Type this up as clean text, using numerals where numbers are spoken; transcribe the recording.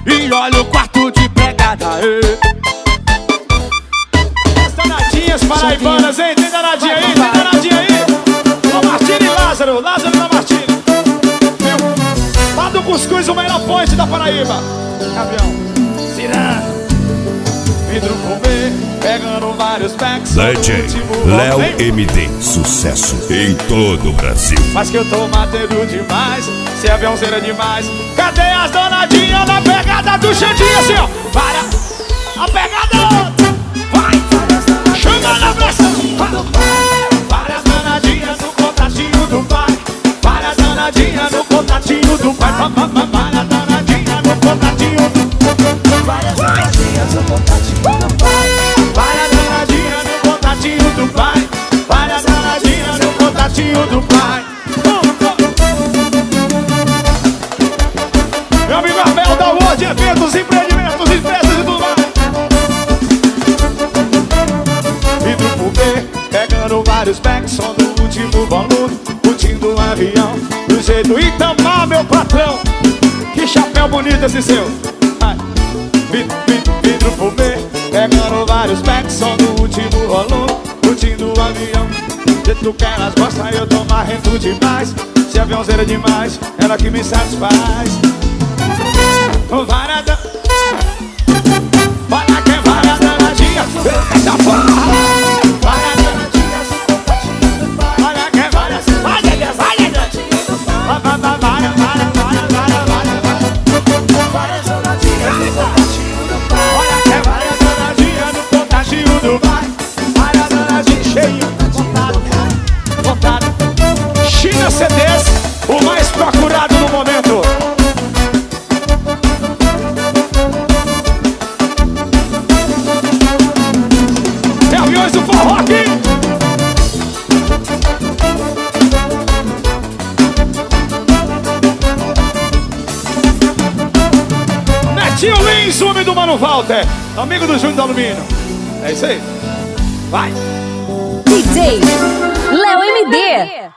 E olha o quarto de pegada. As danadinhas paraibanas, hein? Tem danadinha aí? Tem danadinha aí? Ô Martini e Lázaro, Lázaro da Martini. Lá do Cuscuz, o melhor ponte da Paraíba. Avião. Cirando. Vidro fumê, pegando vários packs. DJ Léo MD, sucesso em todo o Brasil. Mas que eu tô matando demais, se aviãozeira demais. Cadê as danadinhas na pegada do Xandinho, assim, ó? Para a pegada, vai, chama na pressão. Várias danadinhas no contatinho do pai. Várias danadinhas no contatinho do pai. Várias danadinhas no contatinho do pai. Várias danadinhas no contatinho do pai. Várias danadinhas no contatinho do pai. Várias danadinhas no contatinho do pai. Meu amigo Abel da World Eventos, empreendimentos, empresas e tudo mais. Vidro fumê, pegando vários packs, som do último volume, curtindo um avião, do jeito Itamar, meu patrão. Que chapéu bonito esse seu. Ai. Vidro fumê, pegando vários packs, som do último volume, curtindo o avião. Do jeito que elas gostam, eu tô marrendo demais. Se aviãozeira é demais, ela que me satisfaz. Várias Para que várias danadinhas. Essa porra. Várias danadinhas. Para que várias. Várias danadinhas. Várias danadinhas. Olha que várias danadinhas no contatinho do bar. Várias danadinhas cheio. Contado. China CDs, o mais procurado no momento. É aviões do forró aqui. Netinho Lins, o homem do Mano Walter, amigo do Júnior do Alumínio. É isso aí. Vai. DJ Léo MD.